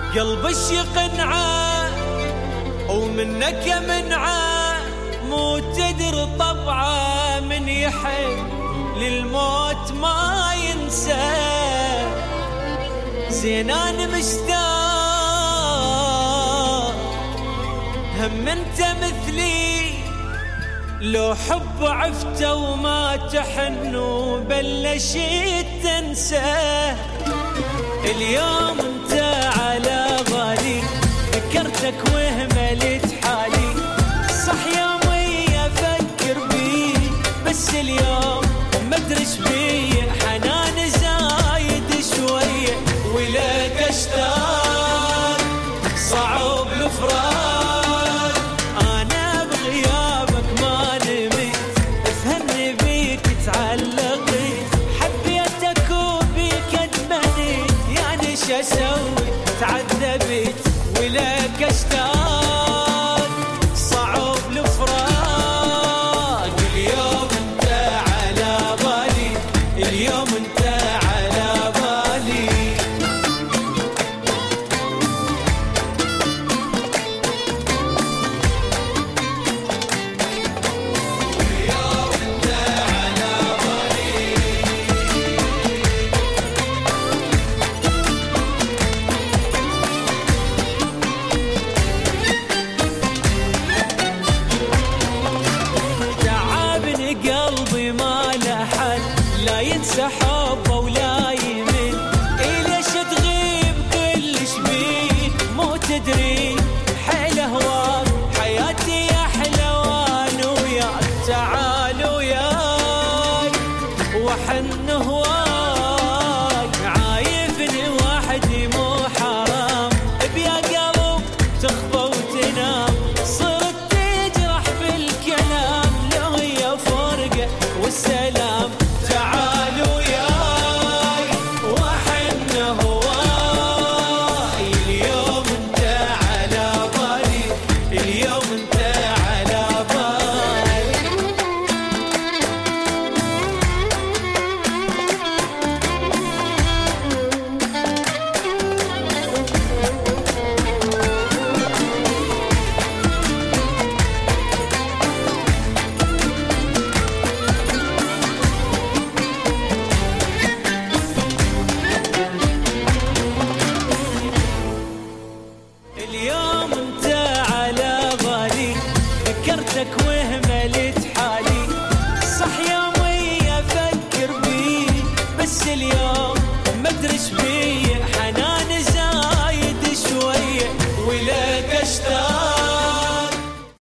قلبي يقنعه ومنك منعه، مو تدري طبعه من يحب للموت ما ينسى. زين انا مشتاق هم انت مثلي، لو حب عفته وما تحن وبلشت تنسى. اليوم انت على بالي، ذكرتك وهملت حالي، صح يومي افكر بيك، بس اليوم ما ادري ايش بيه، حنان زايد شويه ولك اشتاق، صعب الفراق. انا بغيابك ما نمت، افهمني بيك تعلقت، حبيتك وبيك ادمنت، يعني شو اسوي تعذبت ولك اشتاق، صعب الفراق. اليوم انت على بالي، اليوم انت على بالي. اليوم انت على بالي. تعبني قلبي ما له حل، لا ينسى حبه ولا يمل، ليش تغيب كلش بيك، مو تدري حيل هواك، حياتي احلى وانا وياك، تعال وياي وحن هواك، عايفني وحدي مو حرام، بيا قلب تخفى وتنام، صرت تجرح بالكلام، لو هي فرقة والسلام، تعال وياي وحن هواي. اليوم انت على بالي، اليوم انت على بالي. اليوم انت على بالي، ذكرتك وهملت حالي، صح يومي افكر بيك، بس اليوم ما ادري ايش بيه.